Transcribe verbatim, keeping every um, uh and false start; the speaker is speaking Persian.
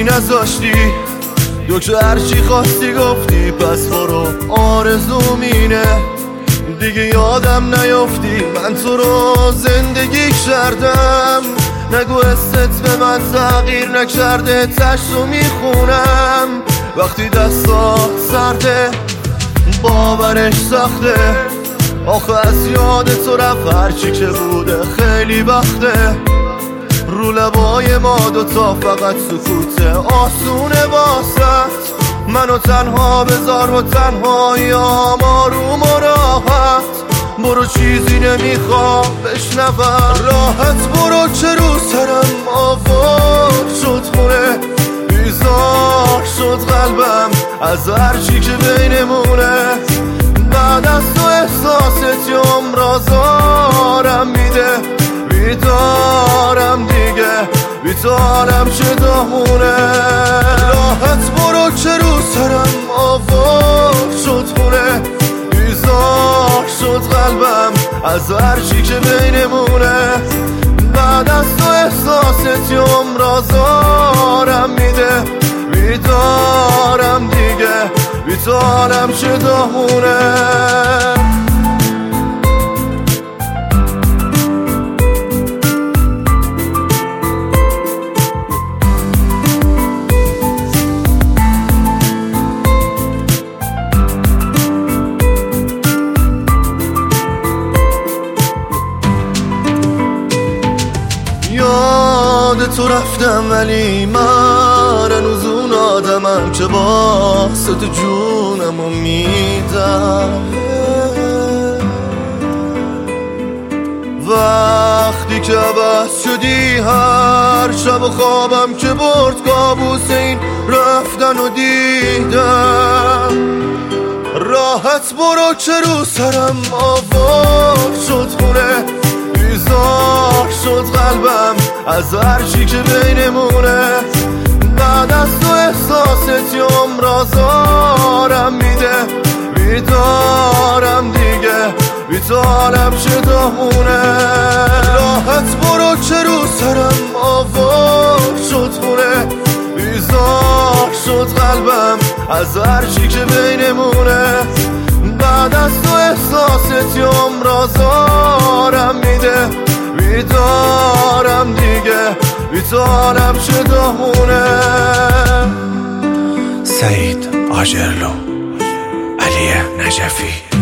نذاشتی، دکتر هرچی خواستی گفتی، پس برو آرزوم اینه دیگه یادم نیافتی من تو رو زندگی کردم. نگو حست به من تغییر نکرده، تشتو میخونم وقتی دستات سرده باورش سخته. آخه از یاد تو رفت هرچی که بوده خیلی وقته. رو لبای ما دوتا فقط سکوته آسونه واسط. منو تنها بذار و تنهایی آروم و راحت. برو چیزی نمیخوام بشنوم، راحت برو چه رو سرم آوار شد خونه. بیزار شد قلبم از هرچی که بینمونه. بعد از تو احساست یوم رازارم میده. بیدارم دیگه بیدارم چه داغونه. راحت برو چه رو سرم آوار شد خونه. بیزار شد قلبم از هرچی که بینمونه. بعد از تو احساست یوم رازارم میده. بیدارم دیگه بیدارم چه داغونه. یاد تو رفتم ولی من هنوز اون آدمم که با ست جونمو میدم. وقتی که عوض شدی هر شب و خوابم که برد کابوس این رفتن و دیدم. راحت برو چه رو سرم آوار شد خونه. بیزار شد قلبم از هرچی که بینمونه. بعد از تو احساست یوم رازارم میده. بیدارم دیگه بیدارم چه داغونه. راحت برو چه رو سرم آوار شد خونه. بیزار شد قلبم از هرچی که بینمونه. بعد از تو احساست یوم رازارم میده. بیدارم دیگه بیدارم چه داغونه. سعید آجرلو، علی نجفی.